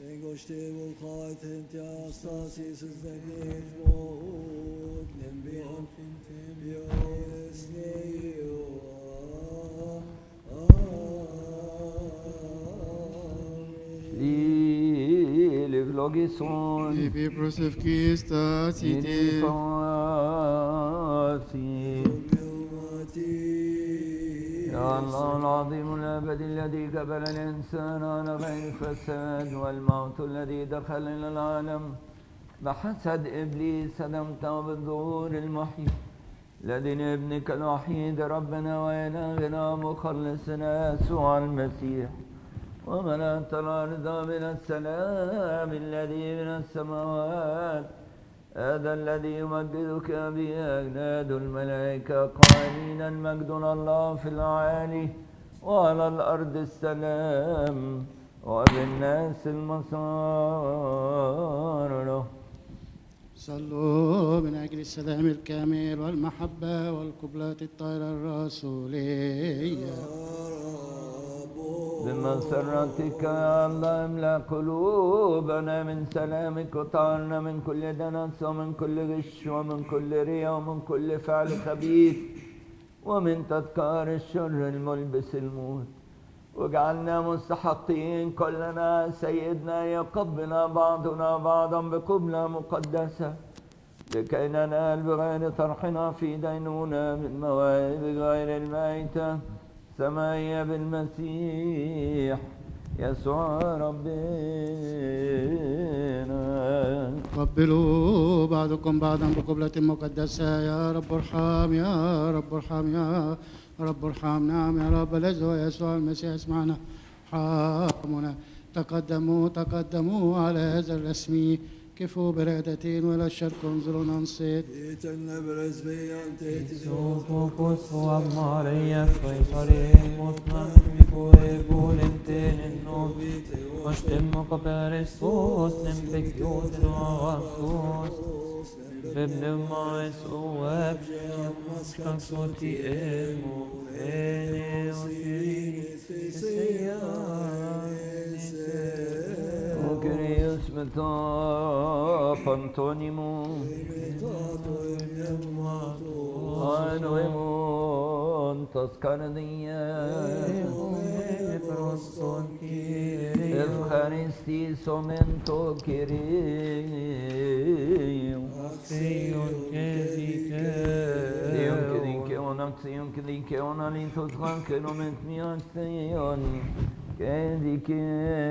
انگشتی بلقات انت استاسیس الزنيف موت نبيهم بيوسنيو Logison, Ibi prosevkista citi. يا الله العظيم الأبد الذي قبل الإنسان على غير فساد والموت الذي دخل إلى العالم بحسد إبليس دمته بالظهور المحيي الذي ابنك الوحيد ربنا وإلهنا مخلصنا يسوع المسيح وملأت الأرض من السلام الذي من السماوات هذا الذي يمجدك به أجناد الملائكة قائلين المجد لله في الأعالي وعلى الأرض السلام وبالناس المسار له. صلوا من أجل السلام الكامل والمحبة والقبلات الطاهرة الرسولية. بمسرتك يا الله املأ قلوبنا من سلامك وطهرنا من كل دنس ومن كل غش ومن كل رياء ومن كل فعل خبيث ومن تذكار الشر الملبس الموت واجعلنا مستحقين كلنا سيدنا يقبل بعضنا بعضا بقبلة مقدسة لكي ننال بغير طرحنا في دينونة من مواهب غير الميتة سماية بالمسيح يسوع ربنا. قبلوا بعضكم بعضا بقبلة مقدسة. يا رب ارحم يا رب ارحم يا رب ارحم. نعم يا رب العزوة يسوع المسيح اسمعنا حامنا. تقدموا على هذا الرسم كفوا برادتين ولا الشرق انظروا ننصت. يتنبرز بيانتي Sofocus suam Maria Caesaremos Magnifique volenten in nobis Ostemmo caperestos Nempecios noasos Bibnemaes ueb Mascaxoti emo Ene osiris O Kyrios meta Pantonimus Anuemon Toscardia Eucharistis omento Kyrios Sion kedike ona lintos ranken oment mian Sion kedike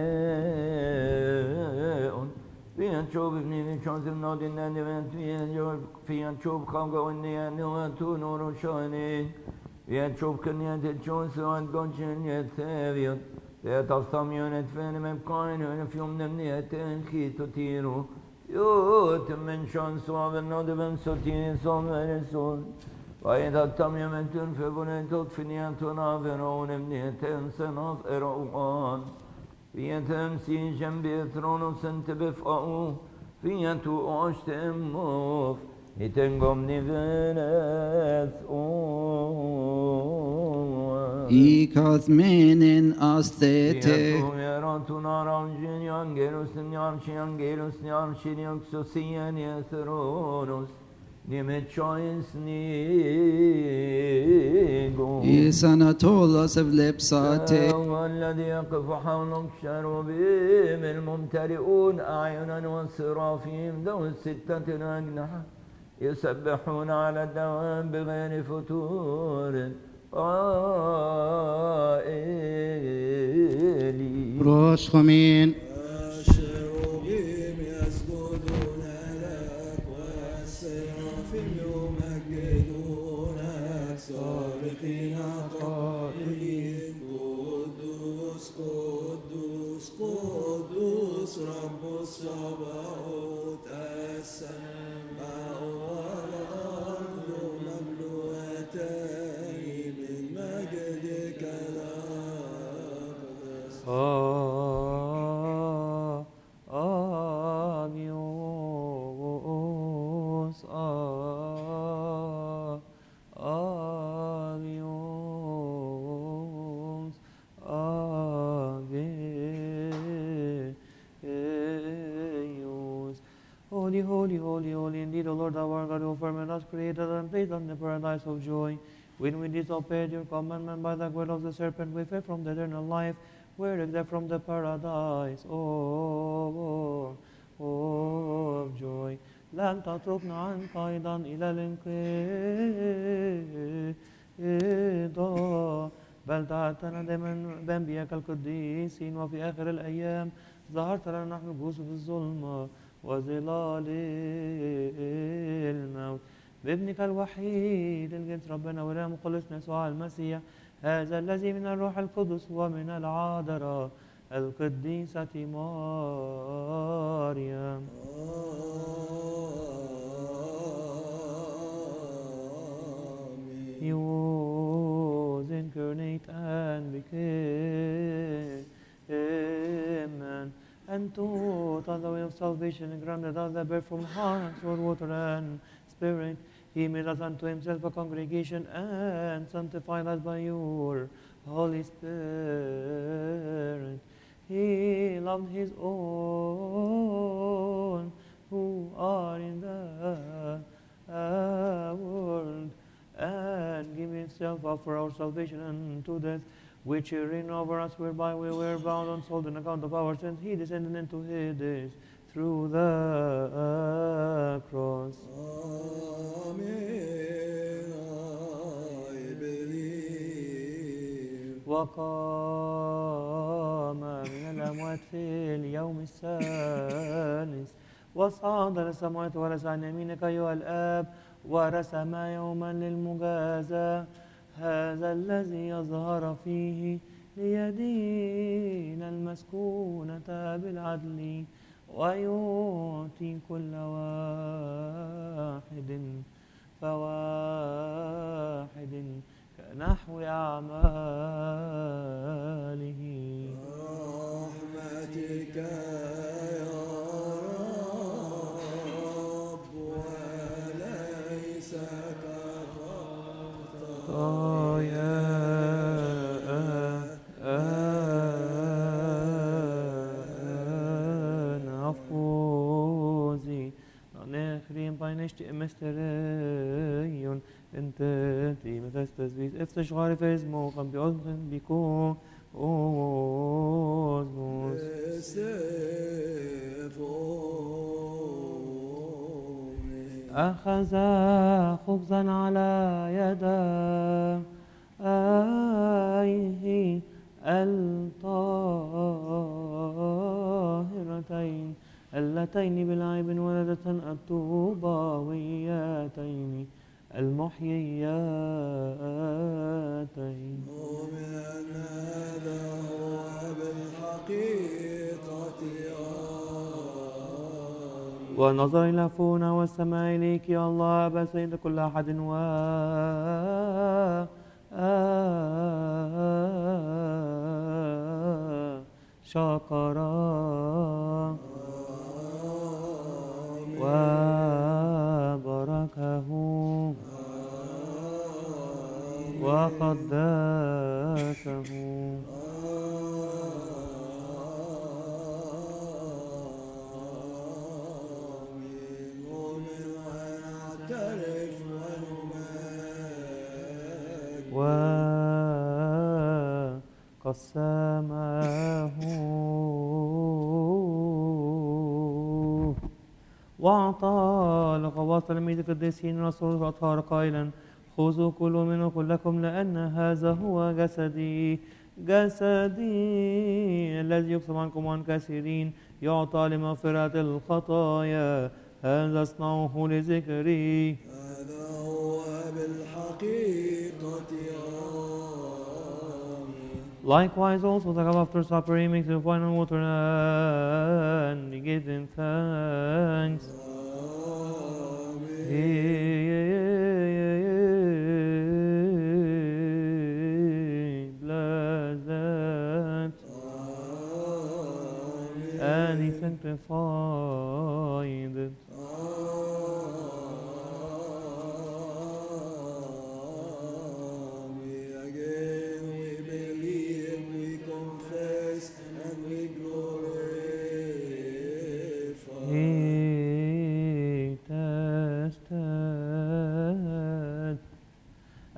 on Fian çoğu bibni çözüm nadinden event fian çoğu kavga oynayan nuhatu nuru şahane fian çoğu kınyet çoğu saat gonçen yeteviyat fiat afsam yönet fenim emkain önef yomnem niyeten khito tiru yut men şansu aven nodibem sotin son veresun وإذا تم يمتن فبنيت فنياتنا فرعون ابنيتين سناف إرعوان فيتم سي جنبي ثرونوس انت بفقعو فيتو أعشت أموف يتنقم نفنس İkaz menen astete. يتو يراتو ناران جن يانجيروس نيارش يانجيروس نيارش يانكسوسيان يثرونوس İsanatolas evlepsate. والذي يقف حولك شروبيم الممتلئون أعينا وصرافيم ذو الستة أجنحة يسبحون على الدوام بغير فتور قائلين روشخمين الشروبيم يسجدون لك والسرافيم يمجدونك صارخين قائلين قدوس قدوس قدوس رب الصباوت السماء والأرض مملوءتان من مجدك الأقدس Agios, Holy, holy, holy, holy, indeed, O Lord, our God, who firmament us created and placed on the paradise of joy. When we disobeyed your commandment by the word of the serpent, we fell from the eternal life, were exiled from the paradise of joy. لم تتركنا عنك أيضا إلى الانقضاء، بل تعتنا دائما بأنبياءك القديسين، وفي آخر الأيام ظهرت لنا نحن الجلوس في الظلمة وظلال الموت بابنك الوحيد الجنس ربنا وإله مخلصنا يسوع المسيح، هذا الذي من الروح القدس ومن العذراء القديسة مريم. He was incarnate and became man, and taught us the way of salvation, and granted us the birth from heart, sword, water, and spirit. He made us unto himself a congregation, and sanctified us by your Holy Spirit. He loved his own who are in the world, and gave himself up for our salvation unto death, which he reigned over us, whereby we were bound and sold on account of our sins. He descended into Hades through the cross. Amen. I believe. وقام من الأموات في اليوم الثالث، وصعد للسماوات ورسى عن يمينك أيها الآب، ورسم يوما للمجازاة، هذا الذي يظهر فيه ليدين المسكونة بالعدل، ويعطي كل واحد فواحد كنحو أعماله. رحمتك يا رب وليس خطايا نفوزي نخرين بينشتي مستريون انت تي متستزبيز افتش غارف اسمه قم بأذن بيكون اوزموس أخذ خبزا على يديه الطاهرتين اللتين بالعيب ولدة الطوباويتين المحيياتين. ومن هذا هو بالحقيقة ونظر إلى فونا والسماء إليك يا الله أبا سيد كل أحد شكرا وباركه وقدسه. وقسمه وأعطى لخواص تلاميذ القديسين رسول الأطهار قائلا خذوا كلوا منه كلكم لأن هذا هو جسدي الذي يقسم عنكم عن كثيرين يعطى لمغفرة الخطايا هذا اصنعوه لذكري. هذا هو بالحقيقة Likewise also the cup after supper he makes with wine and water and he gives him thanks. Blessed and he sanctified it. confess, and we glorify.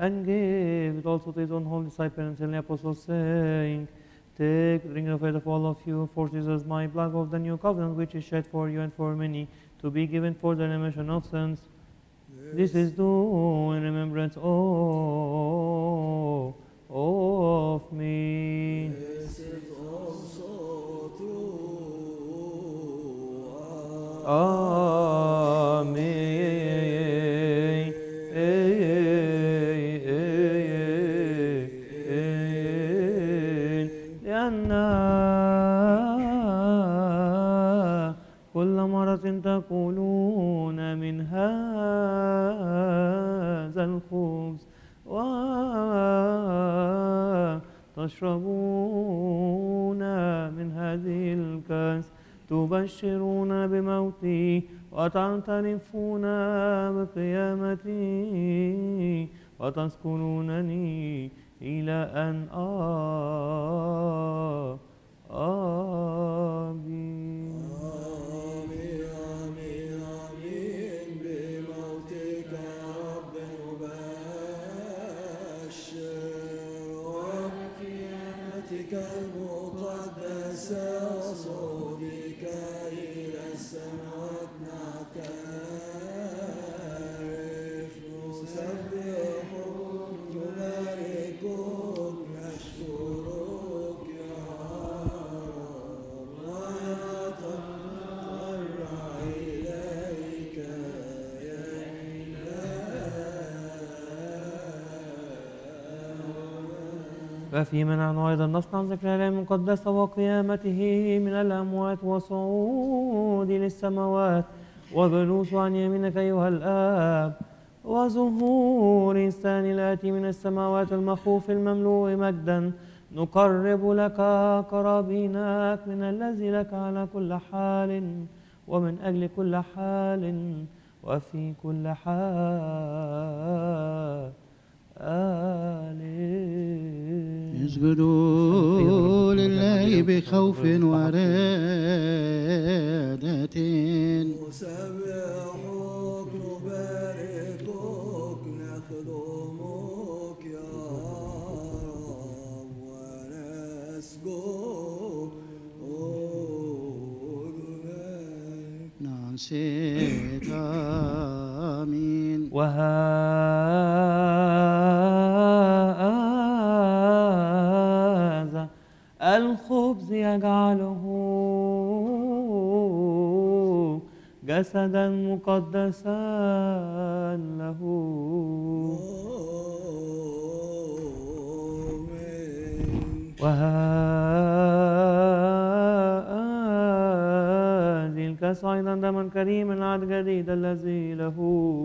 and gave it also to his own holy disciples and apostles, saying, Take, drink of it of all of you, for this is my blood of the new covenant, which is shed for you and for many, to be given for the remission of sins. This is do in remembrance of me. This is also true. Amen. لأن كل مرة تقولون من هذا الخبز وتشربون من هذه الكأس تبشرون بموتي وتعترفون بقيامتي وتذكرونني إلى أن آمين. آمين بموتك رب نبشر وبقيامتك المقدسة وصعودك إلى السماوات نعترف نسبحك نباركك نشكرك يا رب ونتضرع إليك يا وفيما نحن أيضا نصنع ذكر الآية المقدسة وقيامته من الأموات وصعود للسماوات وجلوس عن يمينك أيها الآب وظهور الثاني الآتي من السماوات المخوف المملوء مجدا نقرب لك قرابينك من الذي لك على كل حال ومن أجل كل حال وفي كل حال. اسجدوا لله بخوف ورادة نسبحك نباركك نخدمك يا رب ونسجد لك. نانسيت آمين. وهذا الخبز يجعله جسدا مقدسا له وهذه الكأس أيضا دما كريما عهد جديد الذي له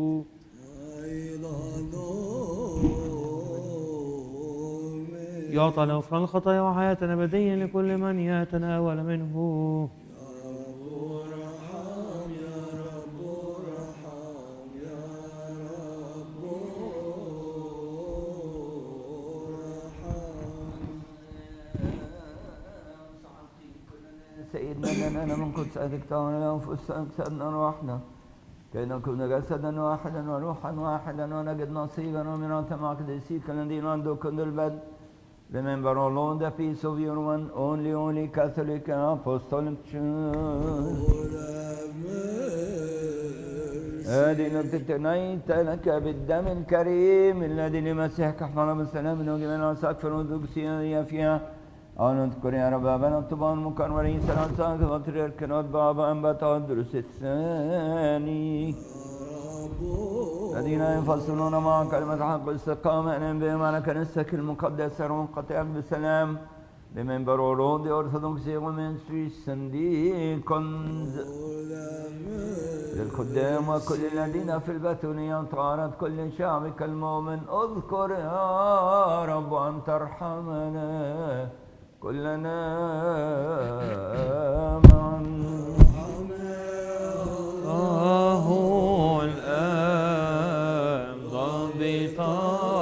يعطى لغفران الخطايا وحياة أبدية لكل من يتناول منه. سيدنا لنا من قدس أذكتنا لأنفسنا أكسبنا روحنا كي نكون جسدا واحدا وروحا واحدا ونجد نصيبا وميراثا مع قديسيك الذين عندهم كل البدء. Remember, O Lord, the peace of your one, only Catholic and Apostolic Church. هذه نبتتنيت لك بالدم الكريم الذي لمسيحك احفظنا بالسلام وجميع سقف الأرثوذكسية فيها. نذكر يا رب أبانا الطبان المكرمين سلام ساق وطريق بابا أنبات الدرس الثاني الذين يفصلون مع كلمة حق الاستقامة أن بهم على كنيستك المقدسة وانقطع بسلام. Remember, O Lord, the Orthodox Ministry Syndicons للخدام وكل الذين في البتولية طارت كل شعبك المؤمن. اذكر يا رب أن ترحمنا كلنا معا. الآن ضابطا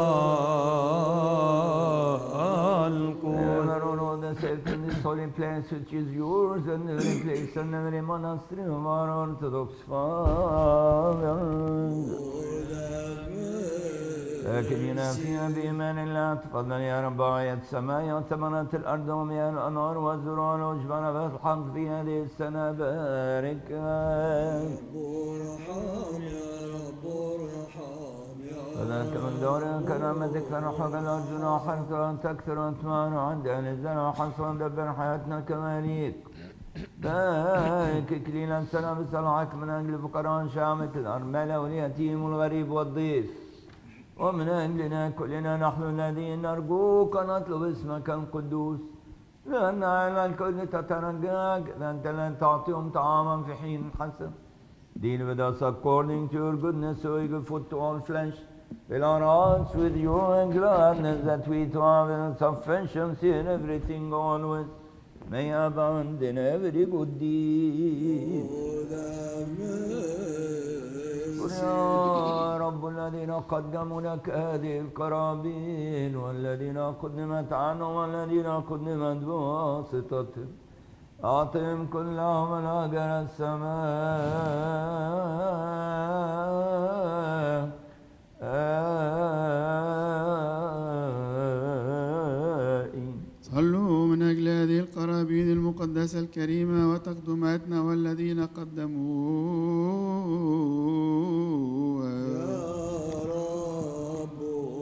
الكل. In this holy place which is yours and the place and every monastery of our Orthodox fathers. لكننا فيها بإيمان الله تفضل يا رب آية السماء وثمرة الأرض ومياه الأنهار والزروع والجبال والحق في هذه السنة بارك رب ارحم يا رب ارحم يا وذلك من دور كرامتك فرحك الأرجل حرك أن تكثر أثمان عند أهل الزرع حصرا دبر حياتنا كما يليق بارك إكليل السنة بصلاحك من أجل فقراء شامة الأرملة واليتيم والغريب والضيف ومن أجلنا كلنا نحن الذين نرجوك نطلب اسمك القدوس لأن على الكل تترجاك أنت لن تعطيهم طعاما في حين حسن. Deal with us according to your goodness, so you give food to all flesh. Fill our hearts with joy and gladness, that we to have sufficiency in everything always may abound in every good deed. يا رب الذين قدموا لك هذه القرابين والذين قدمت عنهم والذين قدمت بواسطتهم أعطهم كلهم الأجر السماء صلوا من أجل هذه القرابين المقدسة الكريمة وتقدماتنا والذين قدموا يا رب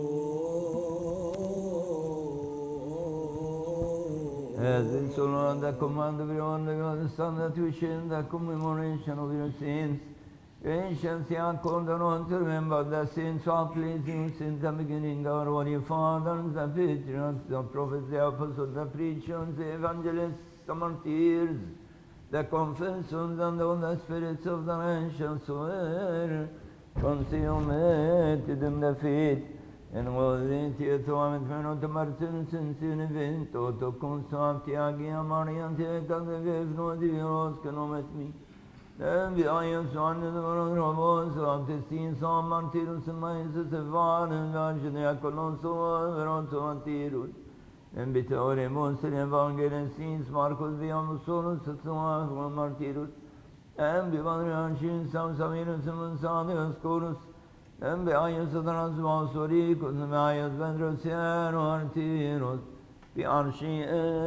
As in so long the command of everyone that you understand that we share the commemoration of your sins. Ancients, you are called on to remember the sins of pleasing since the beginning, our holy fathers, the patriarchs, the prophets, the apostles, the preachers, the evangelists, the martyrs, the confessors, and all the spirits of the ancients who were consummated in the faith. En vårdriktige tåmet från åt Martin sin vint och tog konstant jagiga Marian tekade vävnad i åskan om ett mig. Den vi ajen svannet var av oss och av till sin sommar till oss som majses i varen världen jag kolon så över oss och antiror. En betar i Mosel evangelien sins Markus vi om solos som av martiror. En bevandrar skynsam samirus som sade skolos. En beayes adras vasorik och som beayes vendrosier och artiros bearshi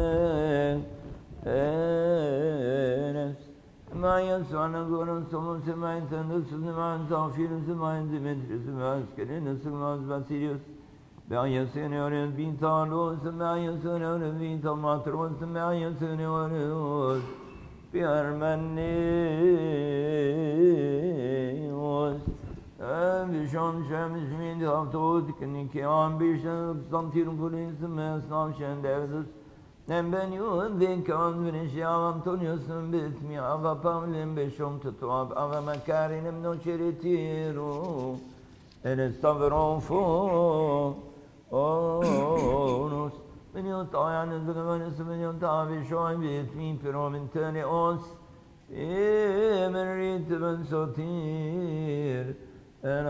enes beayes vanagoron somos semain tendus semain zafirus semain dimitris semain skelinus semain basilius beayes senores bintalos beayes senores bintamatros beayes senores bearmanios Bishon Shemesh Mind Avtod Kinikian Bishon Santirum Pulis Mesnam Shendevus Ben Yud Vinkan Vinisham Antonius Bitmi Ava Pamlim Bishom Tutuab Ava Makarinim No Cheritiru and Stavron Fo Onus Minion Tayan is the Venis Minion Tavi Shoim Bitmi Pirom Interne Os Emerit Ben Sotir en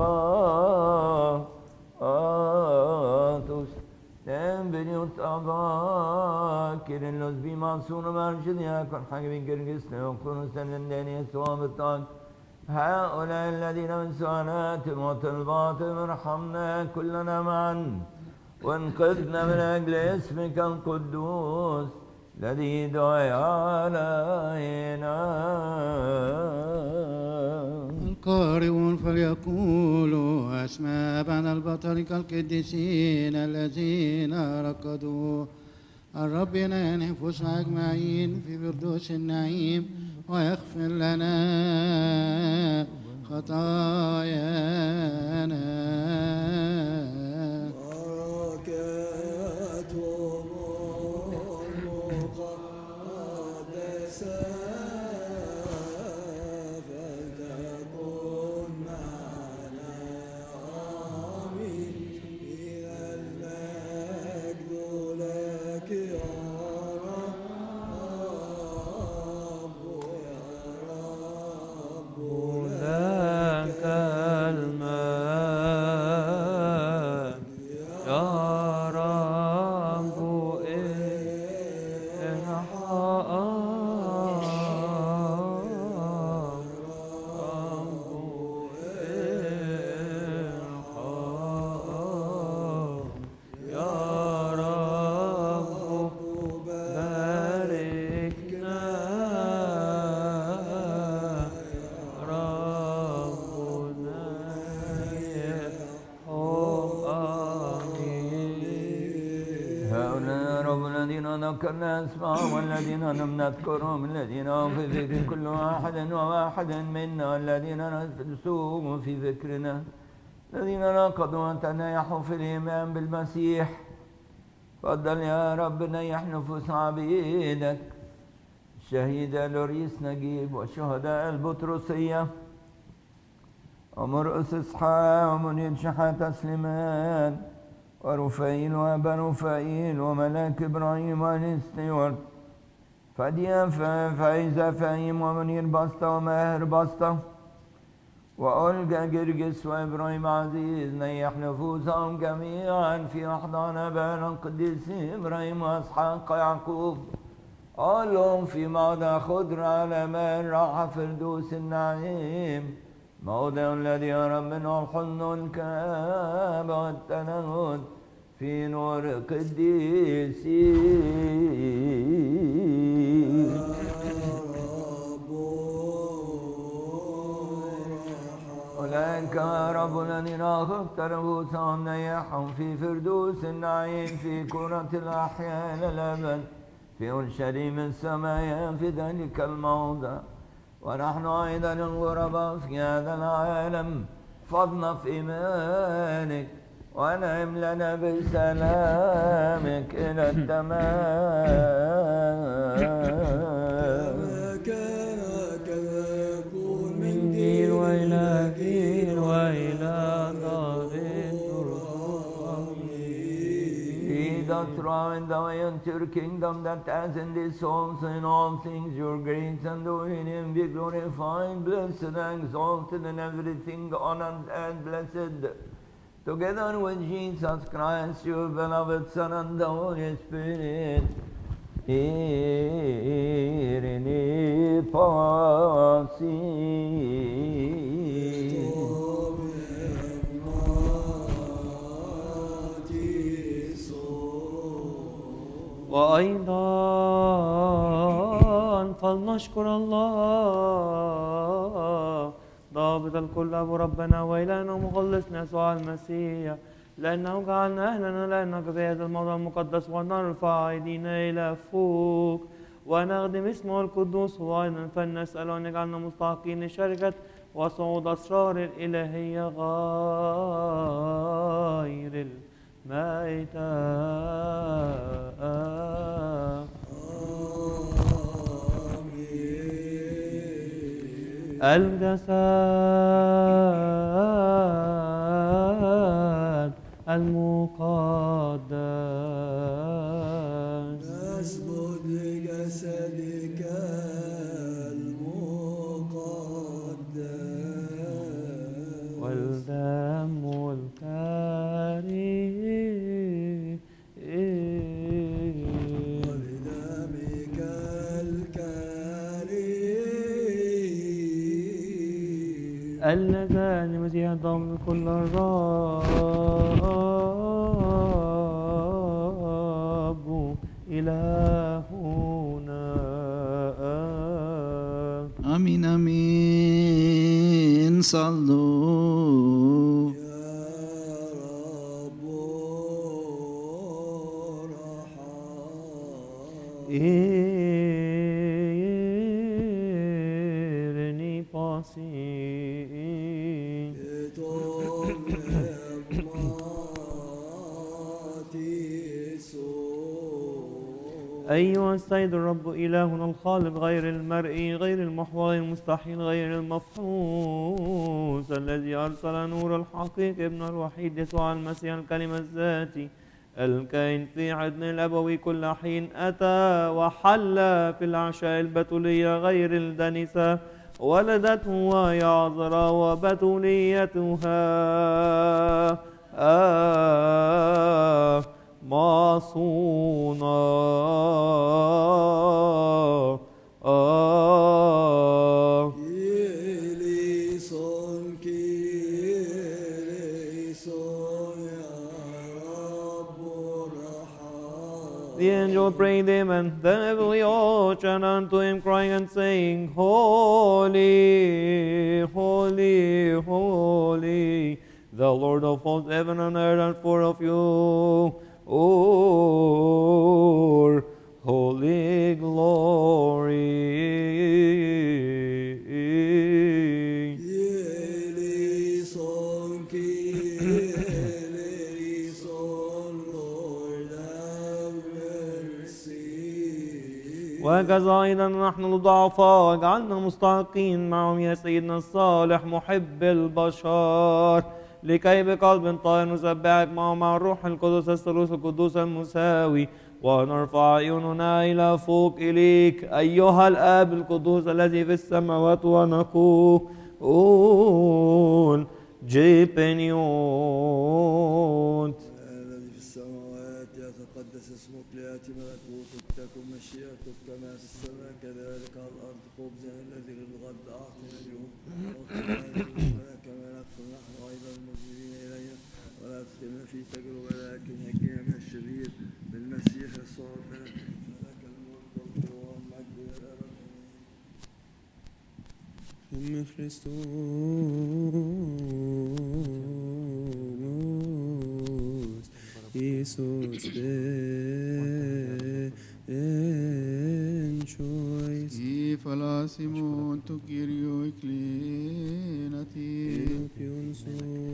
atus en beniut abakirin los bimansun marjid yakun حاجبين كرجسنا وكونوا سنندين يسوع بالطاق هؤلاء الذين من سؤالاتهم وطلباتهم ارحمنا كلنا معا وانقذنا من أجل اسمك القدوس الذي دعي علينا. القارئون فليقولوا أسماء بعد البطريق القديسين الذين ركضوا الرب ينال نفوسنا أجمعين في فردوس النعيم ويغفر لنا خطايانا. ذكرنا أسماءهم والذين لم نذكرهم الذين هم في ذكر كل واحد وواحد منا الذين نسوهم في ذكرنا الذين نقضوا أن تنيحوا في الإيمان بالمسيح. فضل يا رب نيح نفوس عبيدك الشهيدة لوريس نجيب وشهداء البطرسية ومرقس إسحاق ومنير شحاتة سليمان ورفائيل وأبا رفائيل وملاك إبراهيم ونستيورت فديا فايزة فايم ومنير بسطة وماهر بسطة وأولجا جرجس وإبراهيم عزيز نيح نفوسهم جميعا في أحضان أبانا القديس إبراهيم وإسحاق ويعقوب قالهم في موضع خضر على ماء راحة فردوس النعيم موضع الذي يرى منه الحزن والكآبة والتنهد في نور قديسين. أولئك يا رب الذين أخذت نفوسهم نيحهم في فردوس النعيم في كرة الأحياء إلى الأبد في أورشليم السماء في ذلك الموضع. ونحن أيضا الغرباء في هذا العالم فضنا في إيمانك وأنعم لنا بسلامك إلى التمام. كان كذا يكون من جيل وإلى جيل وإلى دار That's right, in the way into your kingdom that as in this homes in all things your grace and in him be glorified, blessed and exalted in everything, honored and blessed. Together with Jesus Christ, your beloved Son and the Holy Spirit, Irene Pasi. وأيضا فلنشكر الله ضابط الكل أبو ربنا وإلهنا ومخلصنا يسوع المسيح لأنه جعلنا أهلنا لأنك في هذا الموضع المقدس ونرفع أيدينا إلى فوق ونخدم اسمه القدوس وأيضا فلنسأل أن يجعلنا مستحقين لشركة وصعود أسرار الإلهية غير الجسد المقدس نسجد لجسدك المقدس والدم الكريم ولدمك الكريم اللذان مسيح ضمن كل الرب إلهنا آمين آمين صلوا إرني باسي أيها السيد الرب إلهنا الخالق غير المرئي غير المحور غير المستحيل غير المفحوص الذي أرسل نور الحقيق ابن الوحيد يسوع المسيح الكلمة الذاتي الكائن في عدن الأبوي كل حين أتى وحل في العشاء البتولية غير الدنسة ولدته وهي عذراء وبتوليتها مصونة The angel prayed him, and the heavenly host ran unto him, crying and saying, Holy, holy, holy, the Lord of hosts, heaven and earth are full of you. holy glory. Eleison, eleison, Lord have mercy. وهكذا أيضا نحن الضعفاء اجعلنا مستحقين معهم يا سيدنا الصالح محب البشر لكي بقلب طاهر نسبحك معه مع الروح القدس الثالوث القدوس المساوي ونرفع عيوننا إلى فوق إليك أيها الآب القدوس الذي في السماوات ونقول جيبنيوت الذي في السماوات يتقدس اسمك ليأتي ملكوتك تكن مشيئتك كما في السماء كذلك على الأرض خبزنا الذي للغد أعطنا اليوم واغفر كما نغفر نحن أيضا المذنبين إلينا ولا تدخلنا في تجربة لكن نجينا من الشرير بالمسيح يسوع ربنا لك الملك والقوة والمجد إلى الأبد من Christus Jesus ben choice Ifalasimon to Kyrio Iklinati. pion so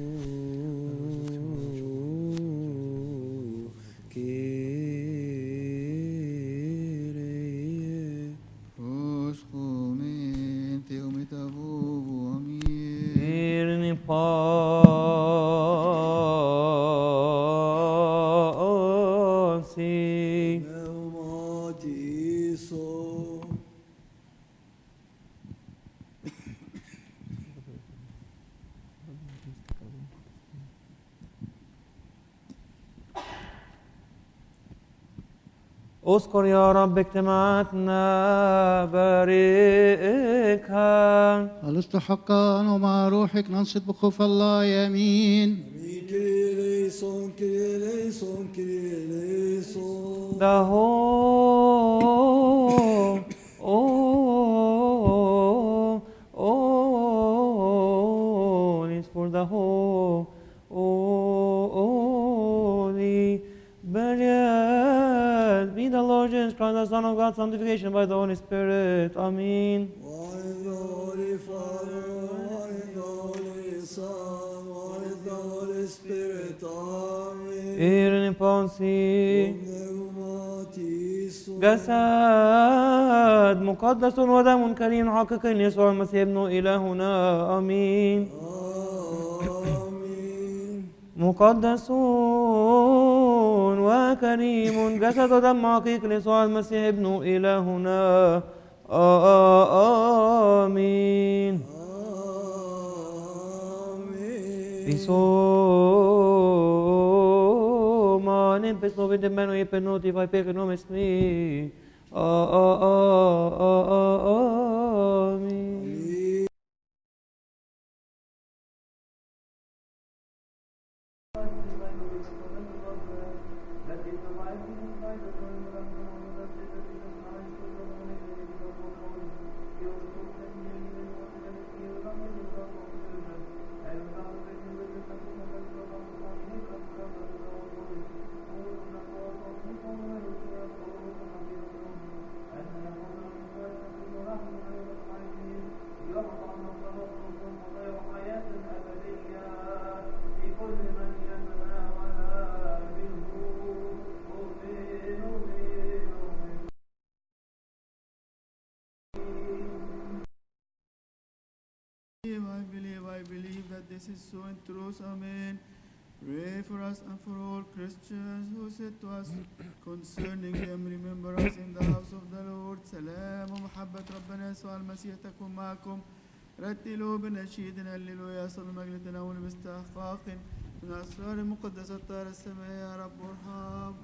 Kyrie Oschomen Theomitavuvu Amin. Irni pasi Pneumatiso اذكر يا رب اجتماعاتنا باركها ألست حقا ومع روحك ننصت بخوف الله آمين. Kyrie eleison, Kyrie eleison. The whole is for the holy burial. Be the Lord Jesus Christ, the Son of God, sanctification by the Holy Spirit. Amen. One is the Holy Father, one is the Holy Son, one is the Holy Spirit. Amen. Irni ponsi Pneumatiso جسد مقدس ودم كريم حقيقي يسوع المسيح ابن إلهنا آمين. Amen. مقدس وكريم جسد ودم حقيقي ليسوع المسيح ابن إلهنا آمين. Amen. Isoman impeso videmeno ipenuti vai peke nomes mi. Amen. I believe that this is so in truth. Amen. Pray for us and for all Christians who said to us concerning them, remember us in the house of the Lord. سلام ومحبة ربنا يسوع المسيح تكون معكم. رتلوا بنشيد هللويا صلوا المجد تناول باستحقاق من أسرار المقدسة الطاهرة السماء يا رب ارحم.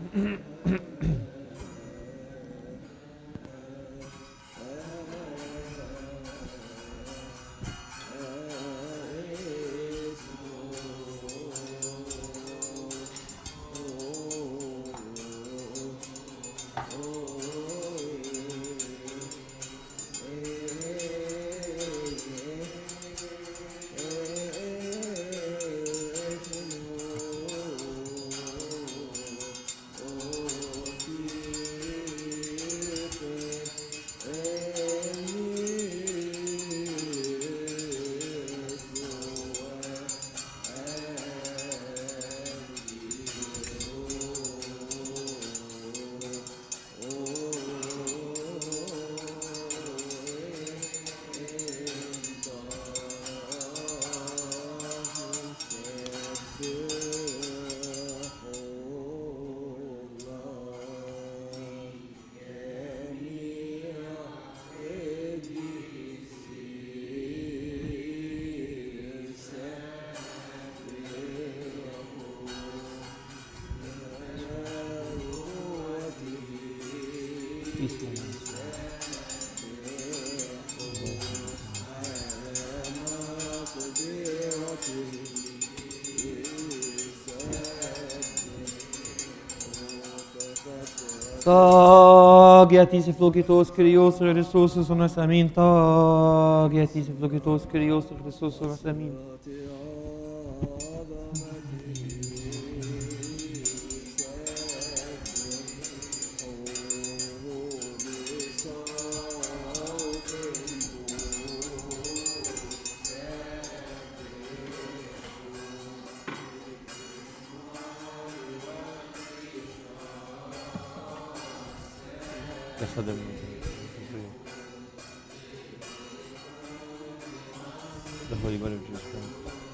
Tagiatis eflogitos Kyrios Christos onos amin. Tagiatis eflogitos Kyrios Christos onos amin. The Holy Body of Jesus Christ.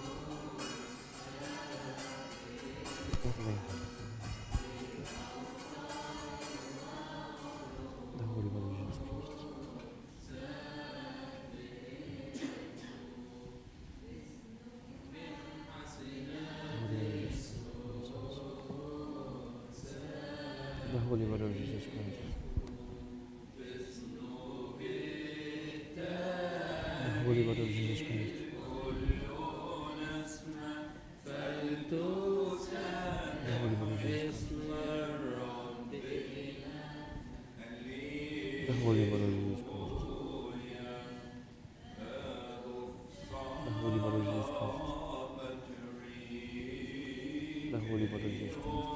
The Holy Body of Jesus Christ. The Holy Body of Jesus Christ. The Holy Body of Jesus Christ. The Holy Body of Jesus Christ. The Holy Body of Jesus Christ. The Holy Body of Jesus Christ. The Holy Body of Jesus Christ.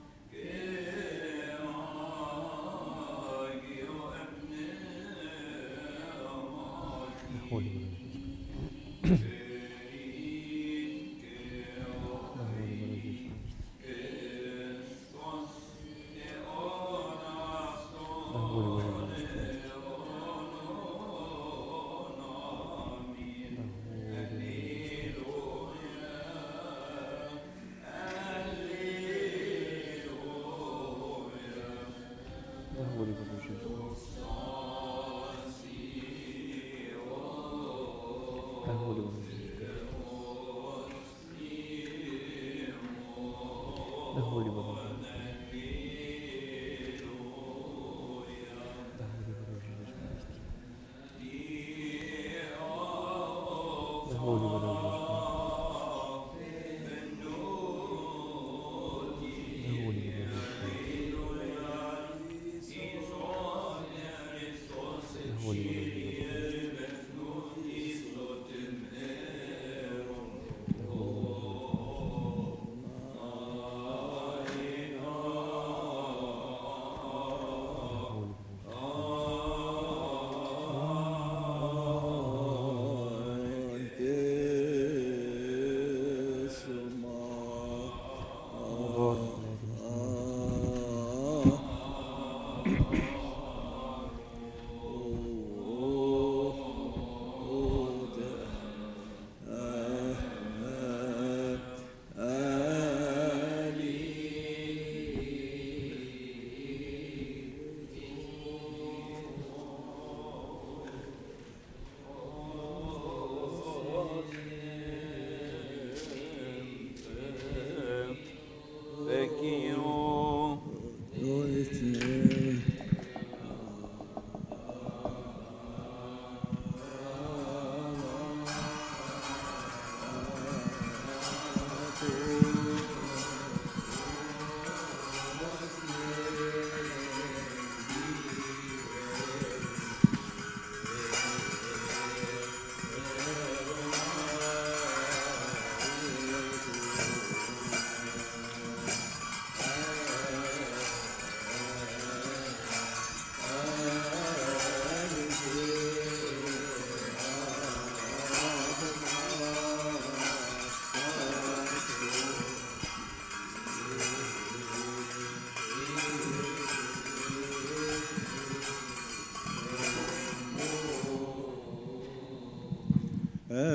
The Holy Body of Jesus Christ.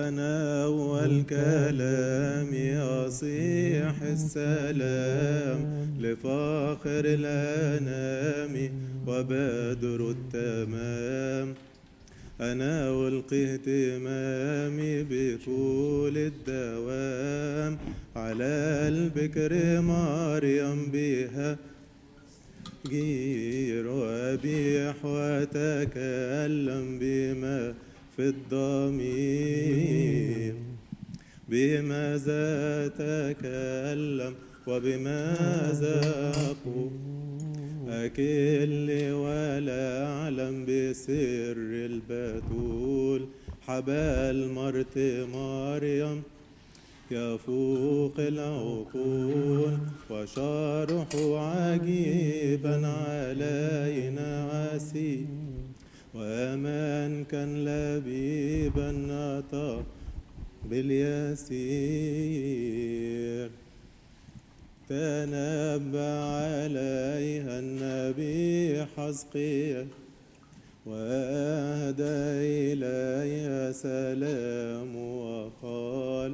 أنا والكلام يصيح السلام لفاخر الأنام وبدر التمام. أنا ألقي اهتمامي بطول الدوام على البكر مريم بها جير وأبيح وأتكلم بما في الضمير. بماذا أتكلم وبماذا أقول؟ أكل ولا أعلم بسر البتول. حبال مرت مريم يفوق العقول وشرح عجيبا علينا عسير. ومن كان لبيبا نطق باليسير. تنبأ عليها النبي حزقيال وأهدى إليها سلام وقال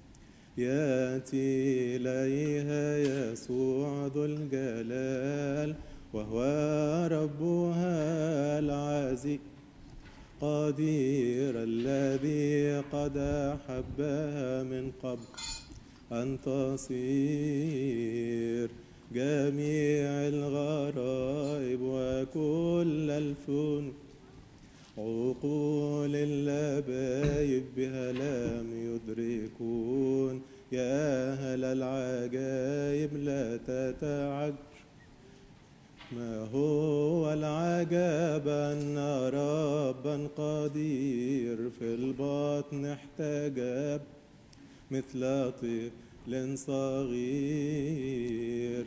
يأتي إليها يسوع ذو الجلال وهو ربها العزيز قدير الذي قد أحبها من قبل أن تصير جميع الغرائب وكل الفنون. عقول اللبايب بها لم يدركون. يا أهل العجائب لا تتعجب. ما هو العجب أن ربا قدير في البطن احتجب مثل طفل صغير.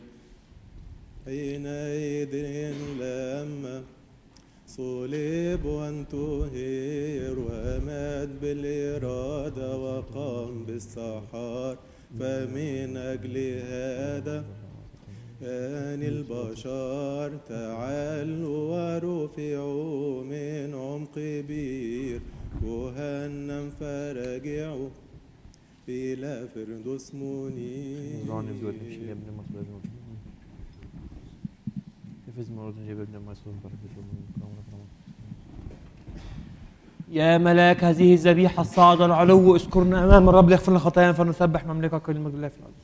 حينئذ لما صلب وانتهر ومات بالإرادة وقام بالسحار. فمن أجل هذا آن البشر تعالوا ورفعوا من عمق بير جهنم فرجعوا إلى فردوس منير. يا ملاك هذه الذبيحة الصاعدة العلو اذكرنا أمام الرب ليغفر لنا خطايانا فنسبح مملكة كل مجد الله في الأرض.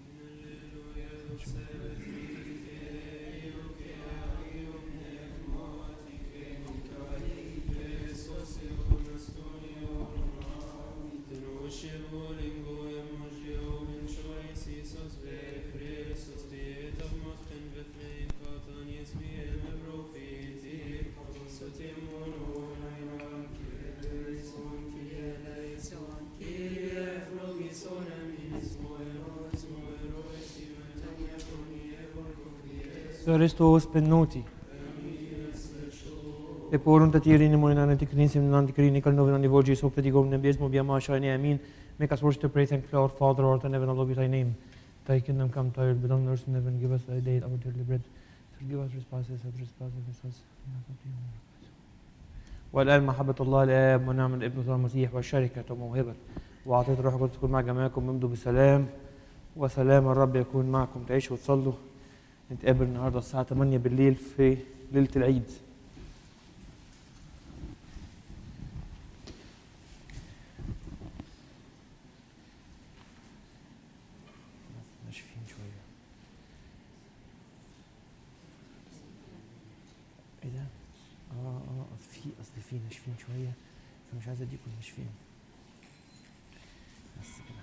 Kristus benoti. E por un tatirin in moina anti krinsim in anti klinikal novin on the volgi so that you go in the basement be ma shine amin. Make us worship to pray thank Lord Father Lord and heaven hallowed be thy name. Thy kingdom come, thy will be done on earth and heaven. Give us thy day our daily bread. Forgive us trespasses against us. والآن محبة الله الآب ونعم الابن صلى المسيح والشركة وموهبة وعطية الروح القدس تكون مع جميعكم. امضوا بسلام وسلام الرب يكون معكم. تعيشوا وتصلوا. نتقابل النهارده الساعة 8 بالليل في ليلة العيد. ناشفين شوية. ايه ده؟ اصل في ناشفين شوية فمش عايز اديكم ناشفين. بس كده.